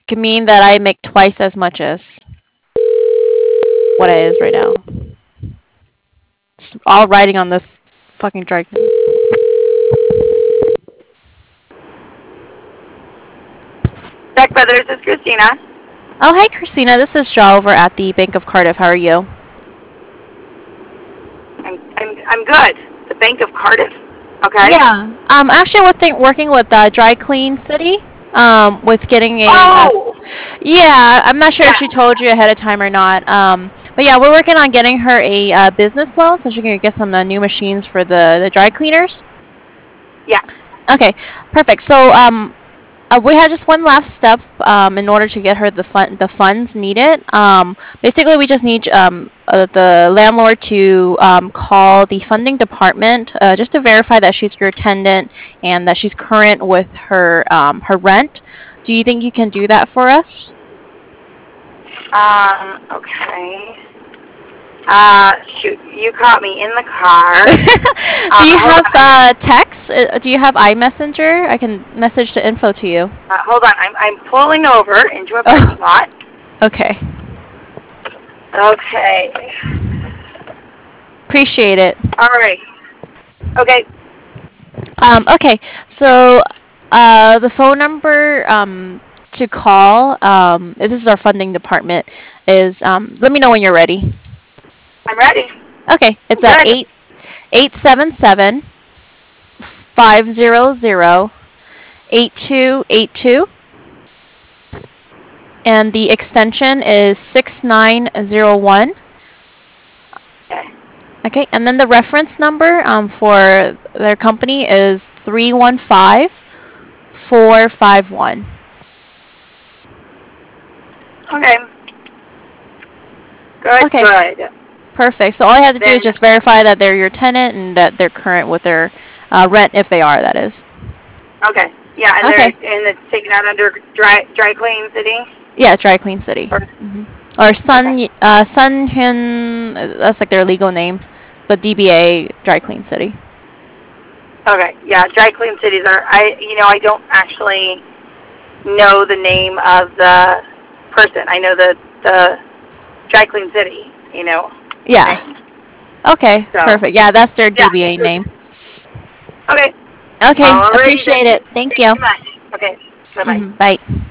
can mean that I make twice as much as what it is right now. It's all riding on this fucking dry cleaner. Beck Brothers, this is Christina. Oh, hi, Christina. This is Shaw over at the Bank of Cardiff. How are you? I'm good. The Bank of Cardiff. Okay. Yeah. Actually, working with Dry Clean City. With getting a. Oh. Yeah, I'm not sure if Yeah. she told you ahead of time or not. But yeah, we're working on getting her a business loan so she can get some new machines for the dry cleaners. Yeah. Okay, perfect. So we had just one last step in order to get her the funds needed. Basically, we just need the landlord to call the funding department just to verify that she's your tenant and that she's current with her her rent. Do you think you can do that for us? Okay. Shoot, you caught me in the car. Do you Hold have on. text? Do you have iMessenger? I can message the info to you. Hold on. I'm pulling over into a parking lot. Okay. Okay. Appreciate it. All right. Okay. Okay. So, the phone number to call, this is our funding department, is let me know when you're ready. I'm ready. Okay. It's Good. 877-500-8282. And the extension is 6901. Okay. Okay, and then the reference number for their company is 315451. Okay. Good. Okay, Good. perfect. So all I have to do is Then. just verify that they're your tenant and that they're current with their rent, if they are, that is. Okay. Yeah, and Okay. it's taken out under Dry Clean City. Yeah, Dry Clean City. Or Sun Hyun, that's like their legal name, but DBA Dry Clean City. Okay. Yeah, Dry Clean Cities are. I don't actually know the name of the person. I know the Dry Clean City. Yeah. Name. Okay, So, perfect. Yeah, that's their yeah. DBA name. Okay. Okay, Alrighty then. appreciate it. Thank Thank you you. so much. Okay. Bye bye. Bye.